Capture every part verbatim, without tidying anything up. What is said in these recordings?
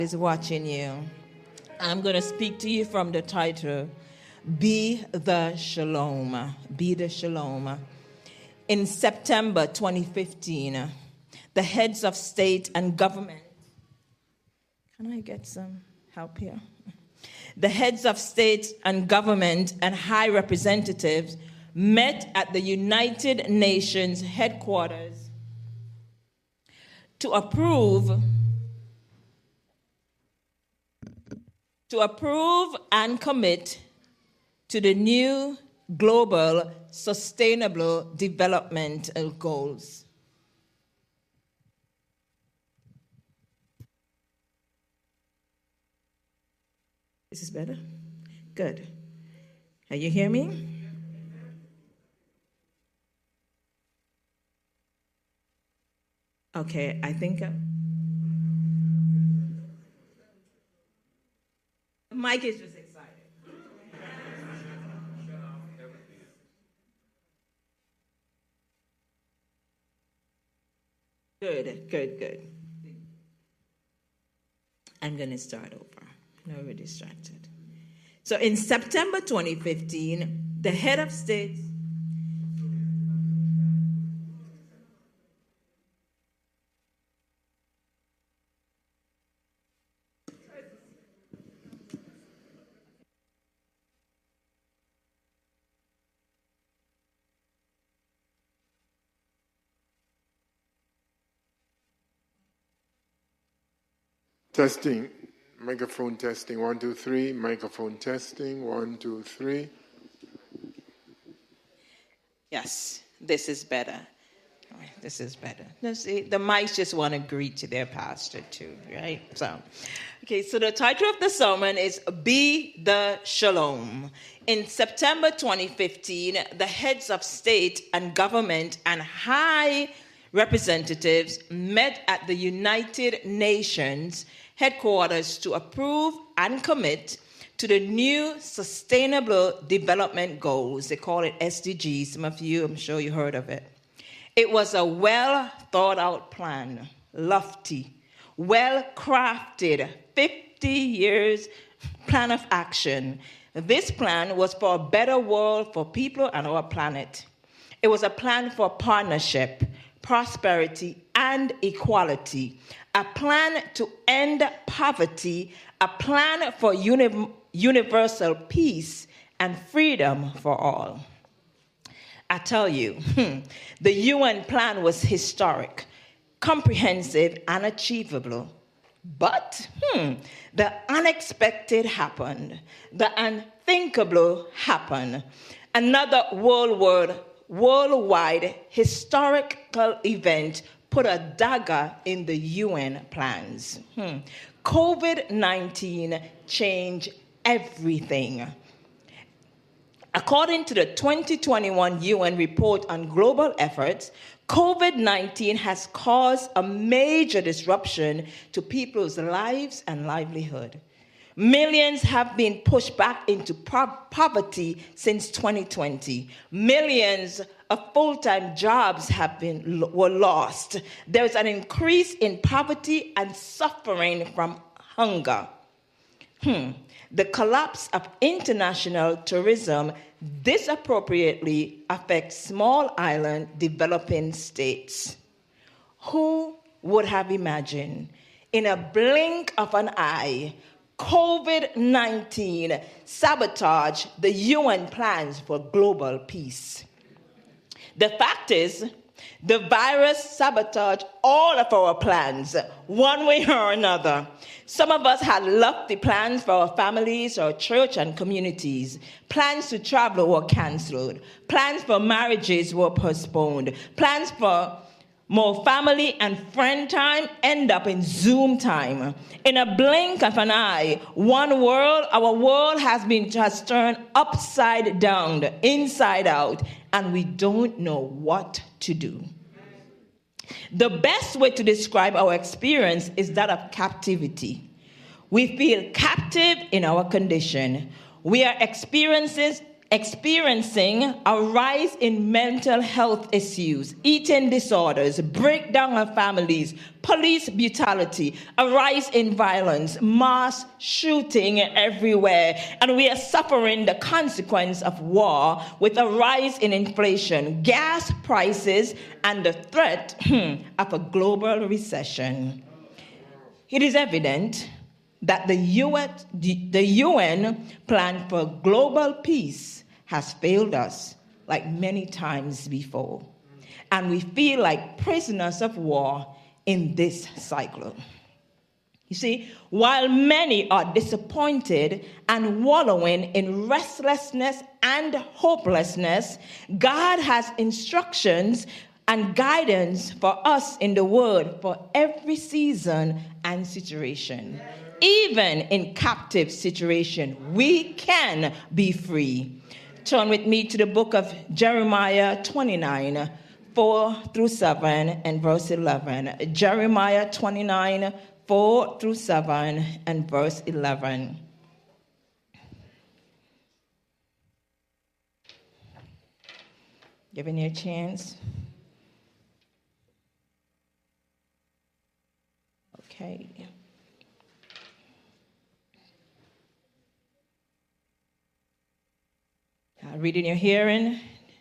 Is watching you. I'm going to speak to you from the title, Be the Shalom. Be the Shalom. In September twenty fifteen, the heads of state and government, can I get some help here? The heads of state and government and high representatives met at the United Nations headquarters to approve to approve and commit to the new global sustainable development goals. This is better? Good. Can you hear me? Okay, I think I'm... Mike is just excited. Good, good, good. I'm going to start over. Now we're distracted. So in September twenty fifteen, the head of state Testing. Microphone testing. One, two, three. Microphone testing. One, two, three. Yes, this is better. This is better. You see, the mics just want to greet to their pastor too, right? So, okay, so the title of the sermon is Be the Shalom. In September twenty fifteen, the heads of state and government and high representatives met at the United Nations headquarters to approve and commit to the new Sustainable Development Goals. They call it S D Gs. Some of you, I'm sure you heard of it. It was a well thought out plan, lofty, well crafted, fifty years plan of action. This plan was for a better world for people and our planet. It was a plan for partnership, prosperity, and equality, a plan to end poverty, a plan for uni- universal peace and freedom for all. I tell you, the U N plan was historic, comprehensive, and achievable. But hmm, the unexpected happened. The unthinkable happened. Another worldwide, worldwide historical event put a dagger in the U N plans. Hmm. COVID nineteen changed everything. According to the twenty twenty-one U N report on global efforts, COVID nineteen has caused a major disruption to people's lives and livelihood. Millions have been pushed back into po- poverty since twenty twenty. Millions of full-time jobs have been were lost. There's an increase in poverty and suffering from hunger. Hmm. The collapse of international tourism disappropriately affects small island developing states. Who would have imagined, in a blink of an eye, COVID nineteen sabotaged the U N plans for global peace? The fact is, the virus sabotaged all of our plans, one way or another. Some of us had lofty plans for our families, our church, and communities. Plans to travel were canceled. Plans for marriages were postponed. Plans for more family and friend time end up in Zoom time. In a blink of an eye, one world, our world has been just turned upside down, inside out, and we don't know what to do. The best way to describe our experience is that of captivity. We feel captive in our condition. We are experiencing experiencing a rise in mental health issues, eating disorders, breakdown of families, police brutality, a rise in violence, mass shooting everywhere. And we are suffering the consequence of war with a rise in inflation, gas prices, and the threat of a global recession. It is evident that the U N, the U N plan for global peace has failed us like many times before. And we feel like prisoners of war in this cycle. You see, while many are disappointed and wallowing in restlessness and hopelessness, God has instructions and guidance for us in the Word for every season and situation. Even in captive situation, we can be free. Turn with me to the book of Jeremiah twenty-nine, four through seven, and verse eleven. Jeremiah twenty-nine, four through seven, and verse eleven. Giving you a chance. Okay. I read in your hearing.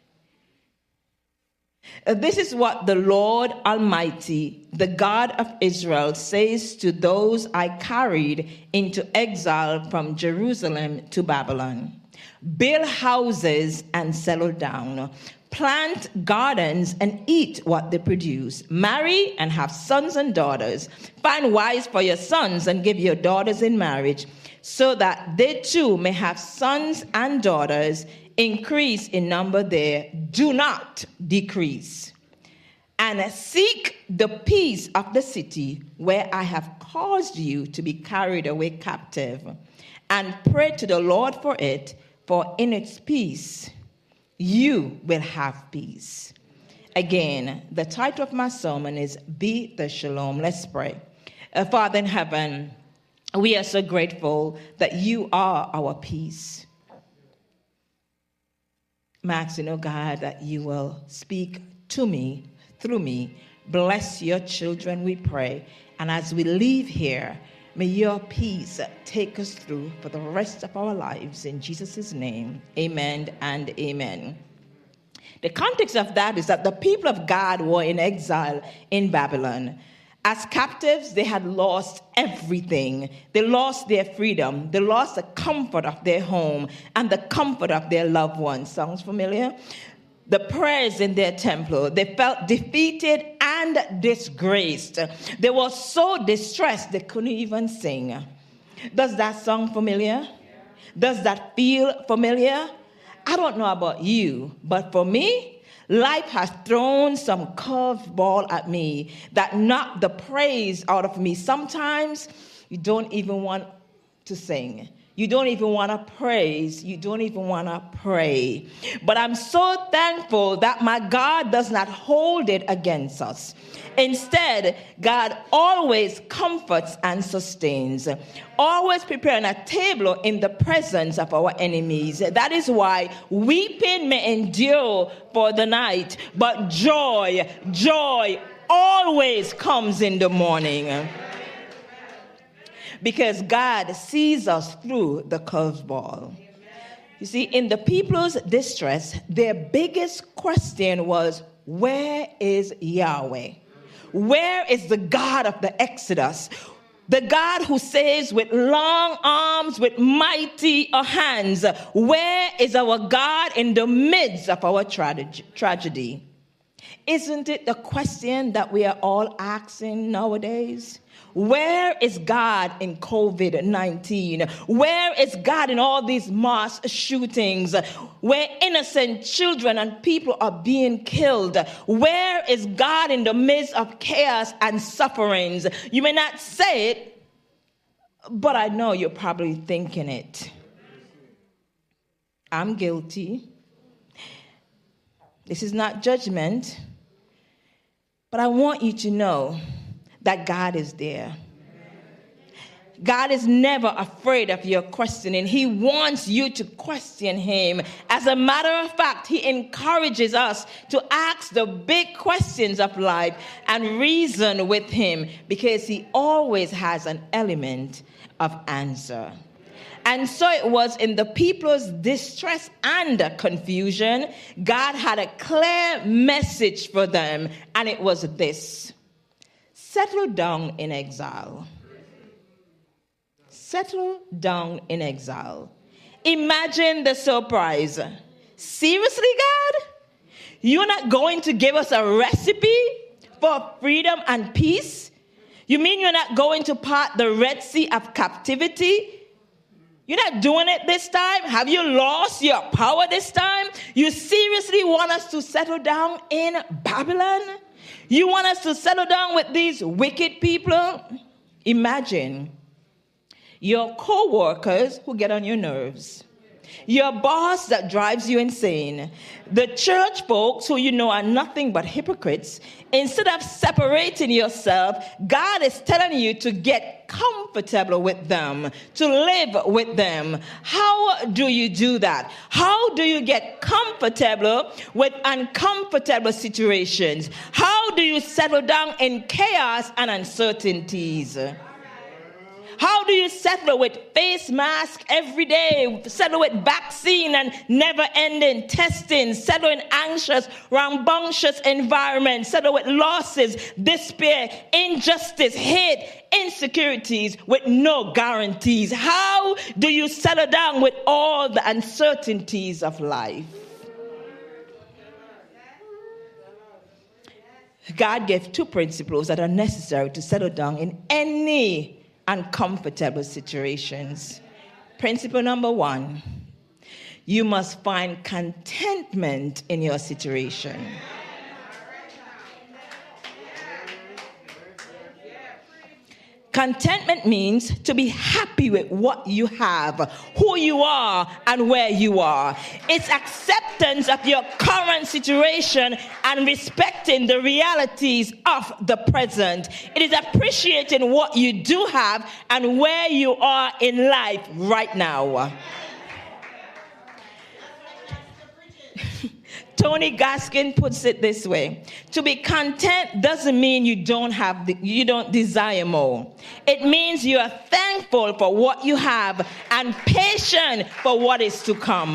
This is what the Lord Almighty, the God of Israel, says to those I carried into exile from Jerusalem to Babylon. Build houses and settle down. Plant gardens and eat what they produce. Marry and have sons and daughters. Find wives for your sons and give your daughters in marriage, so that they too may have sons and daughters. Increase in number there, do not decrease. And seek the peace of the city where I have caused you to be carried away captive, and pray to the Lord for it, for in its peace you will have peace. Again, the title of my sermon is Be the Shalom. Let's pray. Uh, Father in heaven, we are so grateful that you are our peace. I'm asking, oh God, that you will speak to me, through me. Bless your children, we pray. And as we leave here, may your peace take us through for the rest of our lives. In Jesus' name, amen and amen. The context of that is that the people of God were in exile in Babylon. As captives, they had lost everything. They lost their freedom. They lost the comfort of their home and the comfort of their loved ones. Sounds familiar? The prayers in their temple. They felt defeated and disgraced. They were so distressed they couldn't even sing. Does that sound familiar? Does that feel familiar? I don't know about you, but for me, life has thrown some curveball at me that knocked the praise out of me. Sometimes you don't even want to sing. You don't even want to praise. You don't even want to pray. But I'm so thankful that my God does not hold it against us. Instead, God always comforts and sustains, always preparing a table in the presence of our enemies. That is why weeping may endure for the night, but joy, joy always comes in the morning. Because God sees us through the curveball. You see, in the people's distress, their biggest question was, where is Yahweh? Where is the God of the Exodus? The God who saves with long arms, with mighty hands. Where is our God in the midst of our tra- tragedy? Isn't it the question that we are all asking nowadays? Where is God in covid nineteen? Where is God in all these mass shootings where innocent children and people are being killed? Where is God in the midst of chaos and sufferings? You may not say it, but I know you're probably thinking it. I'm guilty. This is not judgment, but I want you to know that God is there. God is never afraid of your questioning. He wants you to question him. As a matter of fact, he encourages us to ask the big questions of life and reason with him because he always has an element of answer. And so it was in the people's distress and confusion, God had a clear message for them, and it was this: settle down in exile. Settle down in exile. Imagine the surprise. Seriously, God? You're not going to give us a recipe for freedom and peace? You mean you're not going to part the Red Sea of captivity? You're not doing it this time? Have you lost your power this time? You seriously want us to settle down in Babylon? You want us to settle down with these wicked people? Imagine your co-workers who get on your nerves, your boss that drives you insane, the church folks who you know are nothing but hypocrites. Instead of separating yourself, God is telling you to get comfortable with them, to live with them. How do you do that? How do you get comfortable with uncomfortable situations? How do you settle down in chaos and uncertainties? How do you settle with face mask every day, settle with vaccine and never-ending testing, settle in anxious, rambunctious environment, settle with losses, despair, injustice, hate, insecurities with no guarantees? How do you settle down with all the uncertainties of life? God gave two principles that are necessary to settle down in any uncomfortable situations. Principle number one, you must find contentment in your situation. Contentment means to be happy with what you have, who you are, and where you are. It's acceptance of your current situation and respecting the realities of the present. It is appreciating what you do have and where you are in life right now. Tony Gaskin puts it this way: to be content doesn't mean you don't have, the, you don't desire more. It means you are thankful for what you have and patient for what is to come.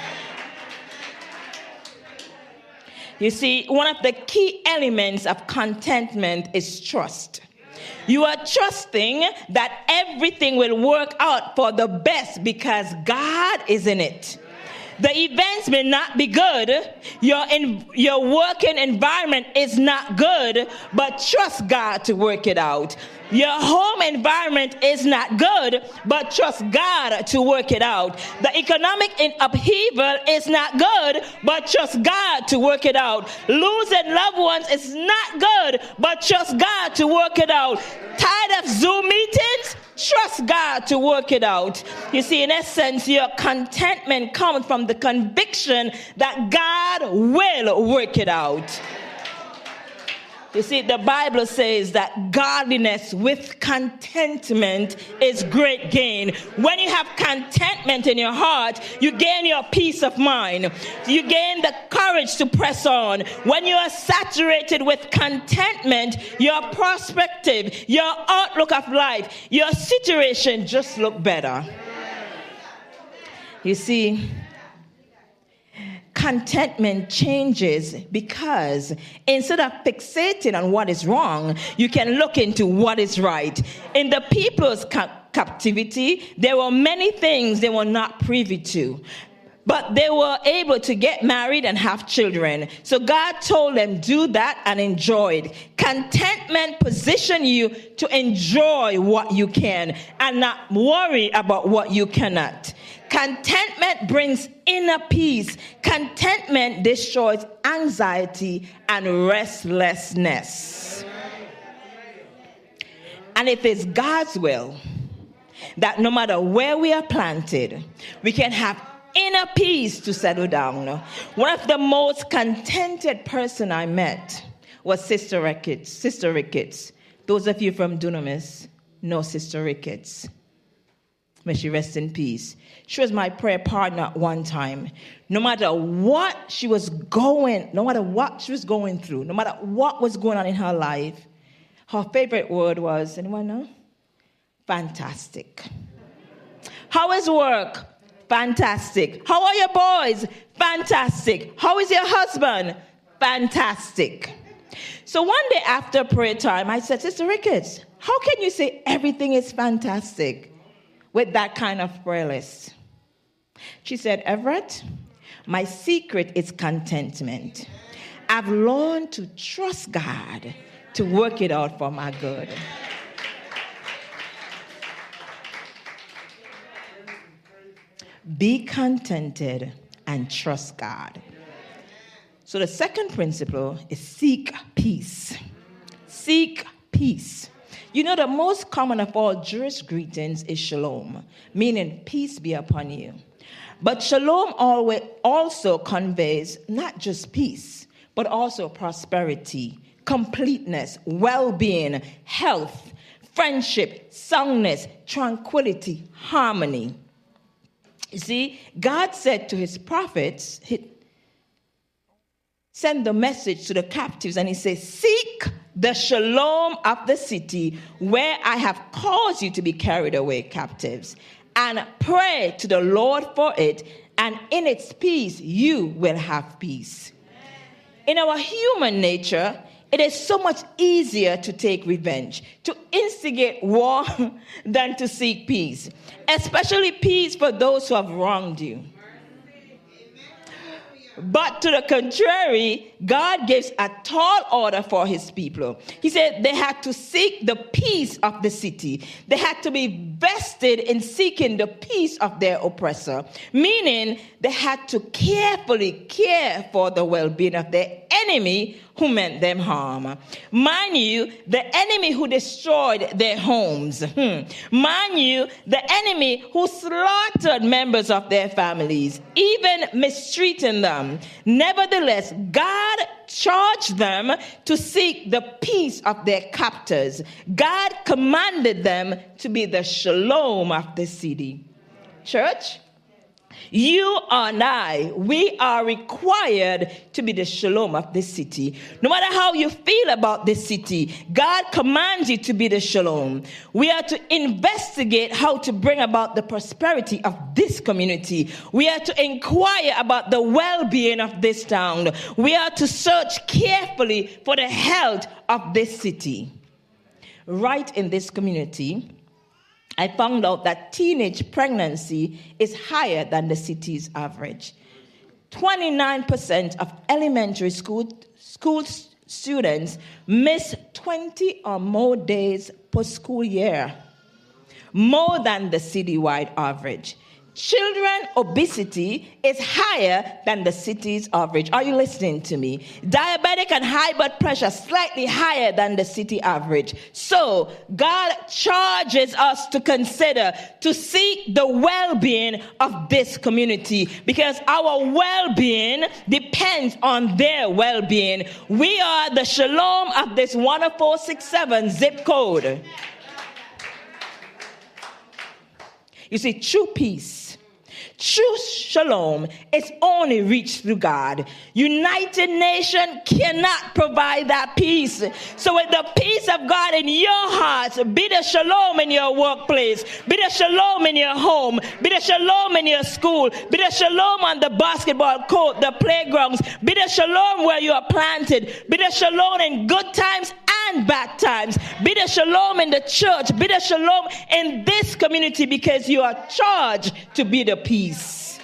You see, one of the key elements of contentment is trust. You are trusting that everything will work out for the best because God is in it. The events may not be good. Your, in, your working environment is not good, but trust God to work it out. Your home environment is not good, but trust God to work it out. The economic upheaval is not good, but trust God to work it out. Losing loved ones is not good, but trust God to work it out. Tired of Zoom meetings? Trust God to work it out. You see, in essence, your contentment comes from the conviction that God will work it out. You see, the Bible says that godliness with contentment is great gain. When you have contentment in your heart, you gain your peace of mind. You gain the courage to press on. When you are saturated with contentment, your perspective, your outlook of life, your situation just look better. You see, contentment changes because instead of fixating on what is wrong, you can look into what is right. In the people's ca- captivity, there were many things they were not privy to, but they were able to get married and have children. So God told them, do that and enjoy it. Contentment positions you to enjoy what you can and not worry about what you cannot. Contentment brings inner peace. Contentment destroys anxiety and restlessness. And if it's God's will that no matter where we are planted, we can have inner peace to settle down. One of the most contented person I met was Sister Ricketts. Sister Ricketts. Those of you from Dunamis know Sister Ricketts. May she rest in peace. She was my prayer partner at one time. No matter what she was going, no matter what she was going through, no matter what was going on in her life, her favorite word was, anyone know? Fantastic. How is work? Fantastic. How are your boys? Fantastic. How is your husband? Fantastic. So one day after prayer time, I said, Sister Ricketts, how can you say everything is fantastic with that kind of prayer list? She said, Everett, my secret is contentment. I've learned to trust God to work it out for my good. Be contented and trust God. So the second principle is seek peace. Seek peace. You know, the most common of all Jewish greetings is shalom, meaning peace be upon you. But shalom always also conveys not just peace, but also prosperity, completeness, well-being, health, friendship, soundness, tranquility, harmony. You see, God said to his prophets, he, send the message to the captives, and he says, seek the shalom of the city where I have caused you to be carried away captives, and pray to the Lord for it, and in its peace you will have peace. In our human nature, it is so much easier to take revenge, to instigate war than to seek peace, especially peace for those who have wronged you. But to the contrary, God gives a tall order for his people. He said they had to seek the peace of the city. They had to be vested in seeking the peace of their oppressor, meaning they had to carefully care for the well-being of their enemy who meant them harm. Mind you, the enemy who destroyed their homes. Hmm. Mind you, the enemy who slaughtered members of their families, even mistreating them. Nevertheless, God charged them to seek the peace of their captors. God commanded them to be the shalom of the city. Church, you and I, we are required to be the shalom of this city. No matter how you feel about this city, God commands you to be the shalom. We are to investigate how to bring about the prosperity of this community. We are to inquire about the well-being of this town. We are to search carefully for the health of this city. Right in this community, I found out that teenage pregnancy is higher than the city's average. twenty-nine percent of elementary school, school students miss twenty or more days per school year, more than the citywide average. Children obesity is higher than the city's average. Are you listening to me? Diabetic and high blood pressure slightly higher than the city average. So God charges us to consider, to seek the well-being of this community, because our well-being depends on their well-being. We are the shalom of this one oh four six seven zip code. You see, true peace, true shalom is only reached through God. United Nations cannot provide that peace. So with the peace of God in your hearts, be the shalom in your workplace, be the shalom in your home, be the shalom in your school, be the shalom on the basketball court, the playgrounds, be the shalom where you are planted, be the shalom in good times and bad times. Be the shalom in the church. Be the shalom in this community, because you are charged to be the peace.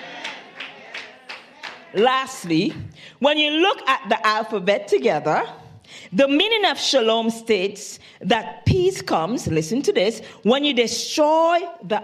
Lastly, when you look at the alphabet together, the meaning of shalom states that peace comes, listen to this, when you destroy the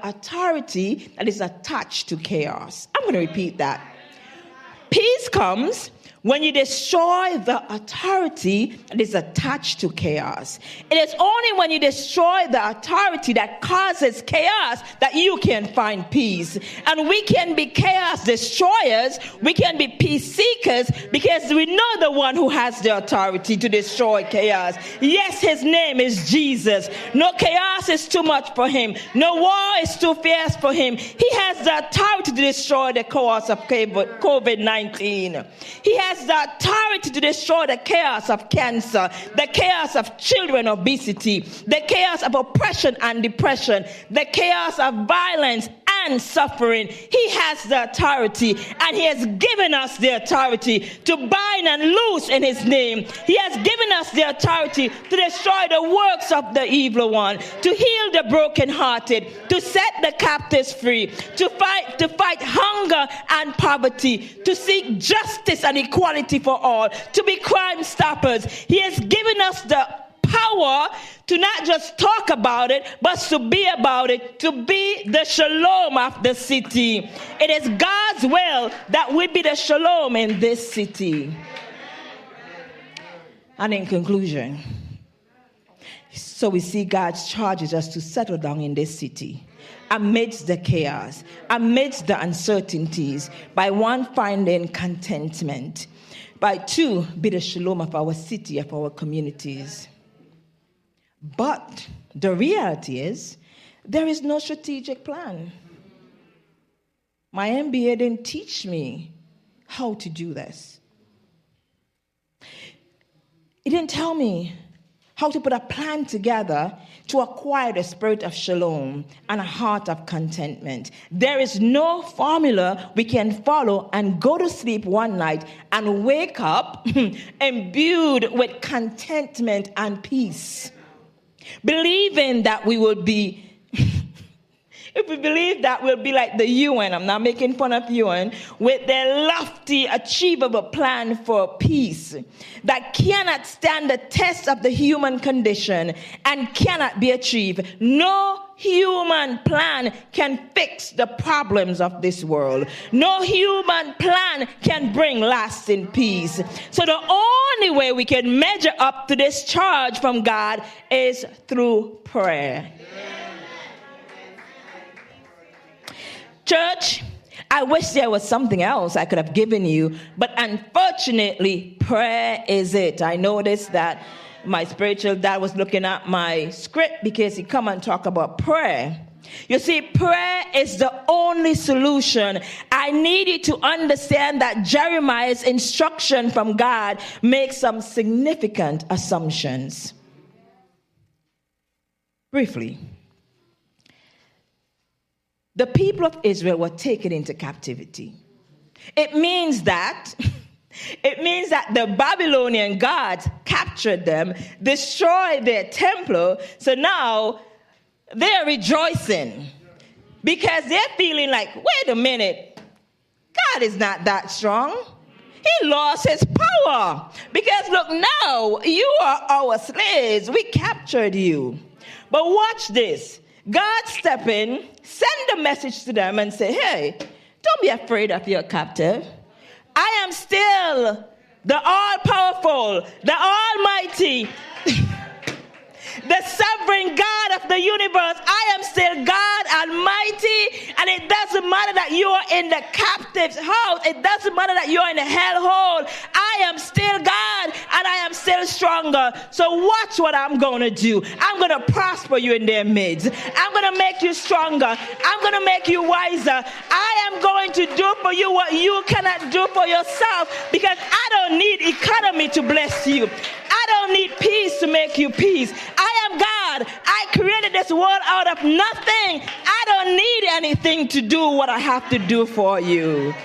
authority that is attached to chaos. I'm going to repeat that. Peace comes when you destroy the authority that is attached to chaos. It is only when you destroy the authority that causes chaos that you can find peace. And we can be chaos destroyers, we can be peace seekers, because we know the one who has the authority to destroy chaos. Yes, his name is Jesus. No chaos is too much for him. No war is too fierce for him. He has the authority to destroy the chaos of covid nineteen. He has the authority to destroy the chaos of cancer, the chaos of children obesity, the chaos of oppression and depression, the chaos of violence and suffering. He has the authority, and he has given us the authority to bind and loose in his name. He has given us the authority to destroy the works of the evil one, to heal the brokenhearted, to set the captives free, to fight, to fight hunger and poverty, to seek justice and equality for all, to be crime stoppers. He has given us the power to not just talk about it, but to be about it, to be the shalom of the city. It is God's will that we be the shalom in this city. And in conclusion, so we see God charges us to settle down in this city amidst the chaos, amidst the uncertainties, by one, finding contentment, by two, be the shalom of our city, of our communities. But the reality is, there is no strategic plan. My M B A didn't teach me how to do this. It didn't tell me how to put a plan together to acquire the spirit of shalom and a heart of contentment. There is no formula we can follow and go to sleep one night and wake up imbued with contentment and peace, believing that we will be, if we believe that we'll be like the U N, I'm not making fun of U N, with their lofty, achievable plan for peace that cannot stand the test of the human condition and cannot be achieved. No human plan can fix the problems of this world. No human plan can bring lasting peace. So the only way we can measure up to this charge from God is through prayer. Church, I wish there was something else I could have given you, but unfortunately, prayer is it. I noticed that my spiritual dad was looking at my script because he come and talk about prayer. You see, prayer is the only solution. I need you to understand that Jeremiah's instruction from God makes some significant assumptions. Briefly, the people of Israel were taken into captivity. It means that, it means that the Babylonian gods captured them, destroyed their temple, so now they're rejoicing because they're feeling like, wait a minute, God is not that strong. He lost his power because look, now you are our slaves. We captured you. But watch this. God step in, send a message to them and say, hey, don't be afraid of your captive. I am still the all-powerful, the almighty, the sovereign God of the universe. I am still God Almighty, and it doesn't matter that you are in the captive's house. It doesn't matter that you're in the hellhole. I am still God, and I am still stronger. So watch what I'm going to do. I'm going to prosper you in their midst. I'm going to make you stronger. I'm going to make you wiser. I am going to do for you what you cannot do for yourself, because I don't need economy to bless you. I don't need peace to make you peace. I am God. I created this world out of nothing. I don't need anything to do what I have to do for you.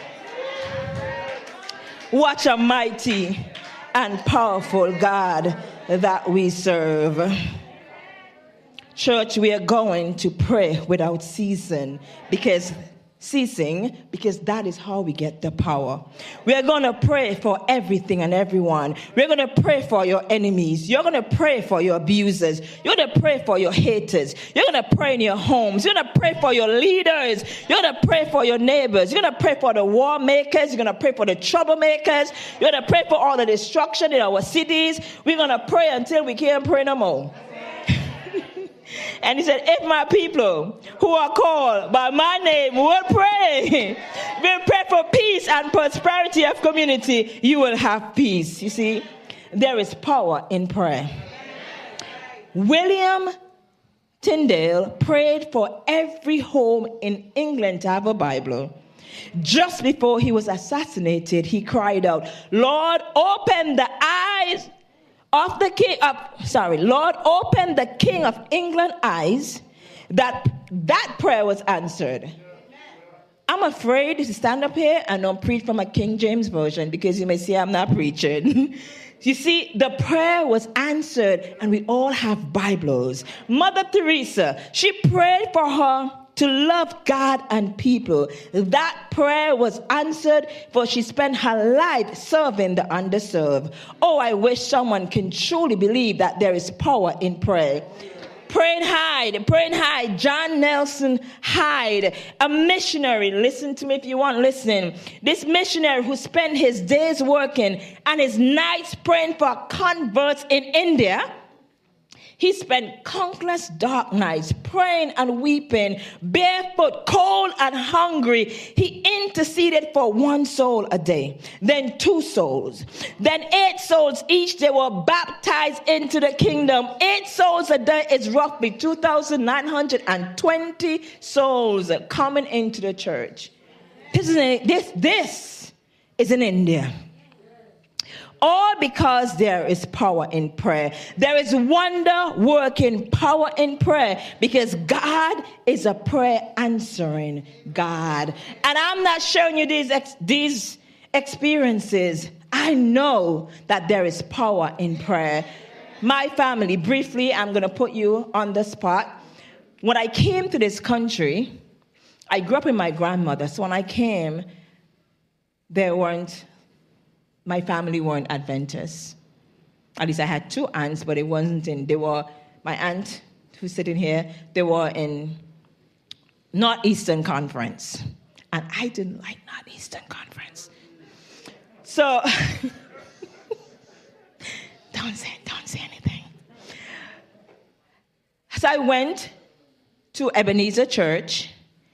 What a mighty and powerful God that we serve. Church, we are going to pray without ceasing, because ceasing, because that is how we get the power. We are going to pray for everything and everyone. We're going to pray for your enemies. You're going to pray for your abusers. You're going to pray for your haters. You're going to pray in your homes. You're going to pray for your leaders. You're going to pray for your neighbors. You're going to pray for the war makers. You're going to pray for the troublemakers. You're going to pray for all the destruction in our cities. We're going to pray until we can't pray no more. And he said, if my people who are called by my name will pray, will pray for peace and prosperity of community, you will have peace. You see, there is power in prayer. William Tyndale prayed for every home in England to have a Bible. Just before he was assassinated, he cried out, Lord, open the eyes of the king of, sorry, Lord, open the King of England eyes. That that prayer was answered. I'm afraid to stand up here and not preach from a King James version, because you may say I'm not preaching. You see, the prayer was answered, and we all have Bibles. Mother Teresa, she prayed for her to love God and people. That prayer was answered, for she spent her life serving the underserved. Oh, I wish someone can truly believe that there is power in prayer. Praying Hyde, praying Hyde, John Nelson Hyde, a missionary. Listen to me if you want, listen. This missionary who spent his days working and his nights praying for converts in India. He spent countless dark nights praying and weeping, barefoot, cold and hungry. He interceded for one soul a day, then two souls, then eight souls each. They were baptized into the kingdom. Eight souls a day is roughly two thousand nine hundred twenty souls coming into the church. This is in, this, this is in India. All because there is power in prayer. There is wonder working power in prayer, because God is a prayer answering God. And I'm not showing you these ex- these experiences. I know that there is power in prayer. My family, briefly, I'm going to put you on the spot. When I came to this country, I grew up with my grandmother. So when I came, there weren't My family weren't Adventists. At least I had two aunts, but it wasn't in, they were, my aunt who's sitting here, they were in Northeastern Conference. And I didn't like Northeastern Conference. So, don't say, don't say anything. So I went to Ebenezer Church,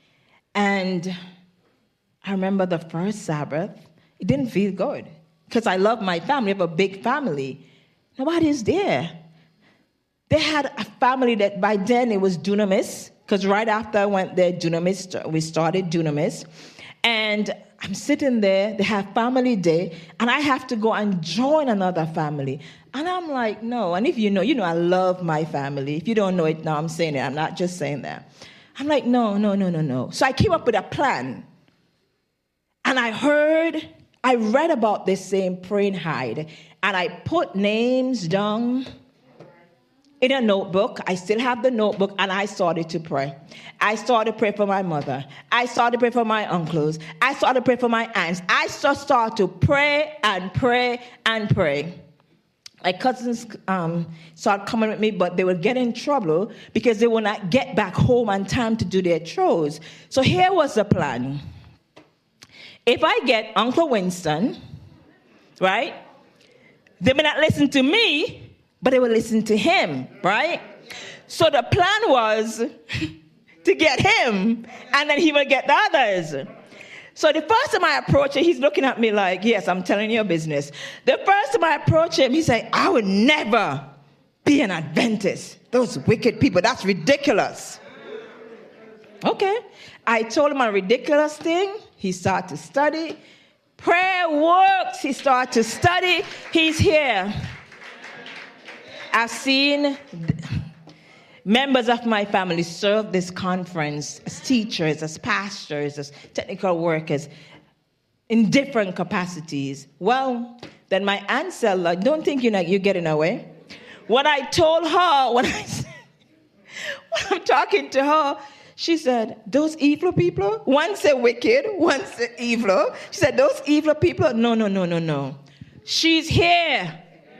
and I remember the first Sabbath, it didn't feel good. Because I love my family. I have a big family. Nobody's there. They had a family that by then it was Dunamis. Because right after I went there, Dunamis, we started Dunamis. And I'm sitting there. They have family day. And I have to go and join another family. And I'm like, no. And if you know, you know I love my family. If you don't know it now, I'm saying it. I'm not just saying that. I'm like, no, no, no, no, no. So I came up with a plan. And I heard... I read about this same praying Hyde, and I put names down in a notebook. I still have the notebook, and I started to pray. I started to pray for my mother. I started to pray for my uncles. I started to pray for my aunts. I just started to pray and pray and pray. My cousins um, started coming with me, but they would get in trouble because they would not get back home on time to do their chores. So here was the plan. If I get Uncle Winston, right, they may not listen to me, but they will listen to him, right? So the plan was to get him, and then he will get the others. So the first time I approach him, he's looking at me like, yes, I'm telling you your business. The first time I approach him, he said, I would never be an Adventist. Those wicked people, that's ridiculous. Okay. I told him a ridiculous thing. He started to study. Prayer works. He started to study. He's here. I've seen members of my family serve this conference as teachers, as pastors, as technical workers in different capacities. Well, then my aunt said, like, don't think you're, not, you're getting away. When I told her, when, I, when I'm talking to her, She said, those evil people, one said wicked, one said evil. She said, those evil people, no, no, no, no, no. She's here.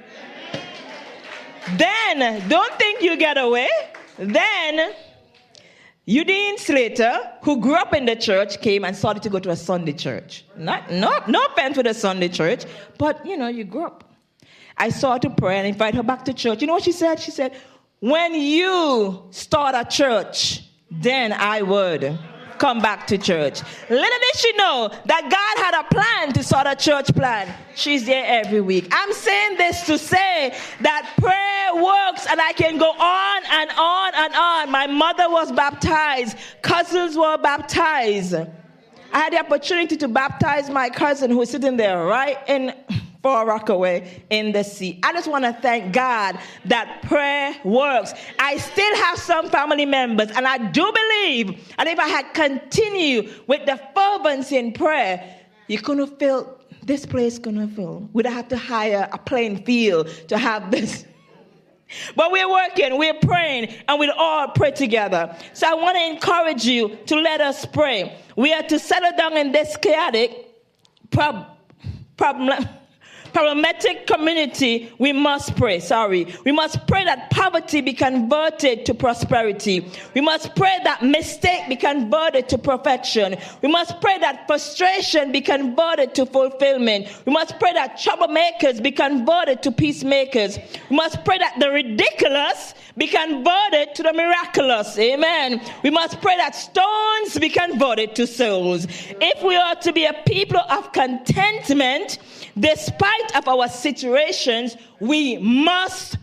Then, don't think you get away. Then, Eugene Slater, who grew up in the church, came and started to go to a Sunday church. Not, no, no offense with a Sunday church, but, you know, you grew up. I saw her to pray and invite her back to church. You know what she said? She said, when you start a church, then I would come back to church. Little did she know that God had a plan to start a church plan. She's there every week. I'm saying this to say that prayer works, and I can go on and on and on. My mother was baptized. Cousins were baptized. I had the opportunity to baptize my cousin who was sitting there right in Far Rockaway in the sea. I just want to thank God that prayer works. I still have some family members, and I do believe, and if I had continued with the fervency in prayer, you couldn't feel, this place couldn't fill. We'd have to hire a plain field to have this. But we're working, we're praying, and we'll all pray together. So I want to encourage you to let us pray. We are to settle down in this chaotic prob- problem. Problematic community, we must pray, sorry. We must pray that poverty be converted to prosperity. We must pray that mistake be converted to perfection. We must pray that frustration be converted to fulfillment. We must pray that troublemakers be converted to peacemakers. We must pray that the ridiculous be converted to the miraculous. Amen. We must pray that stones be converted to souls. If we are to be a people of contentment, despite of our situations, we must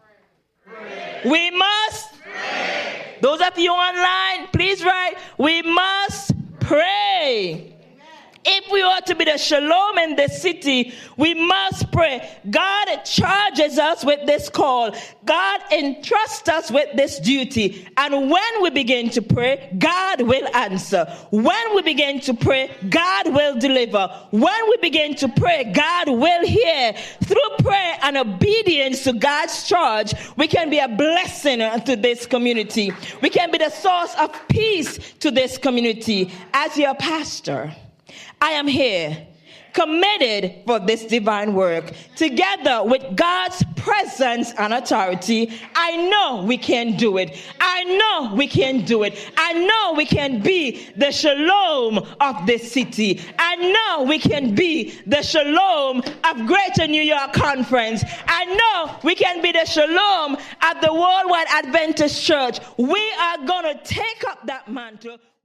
pray. We must pray. Those of you online, please write, we must pray. If we are to be the shalom in the city, we must pray. God charges us with this call. God entrusts us with this duty. And when we begin to pray, God will answer. When we begin to pray, God will deliver. When we begin to pray, God will hear. Through prayer and obedience to God's charge, we can be a blessing to this community. We can be the source of peace to this community. As your pastor, I am here, committed for this divine work. Together with God's presence and authority, I know we can do it. I know we can do it. I know we can be the shalom of this city. I know we can be the shalom of Greater New York Conference. I know we can be the shalom of the Worldwide Adventist Church. We are going to take up that mantle.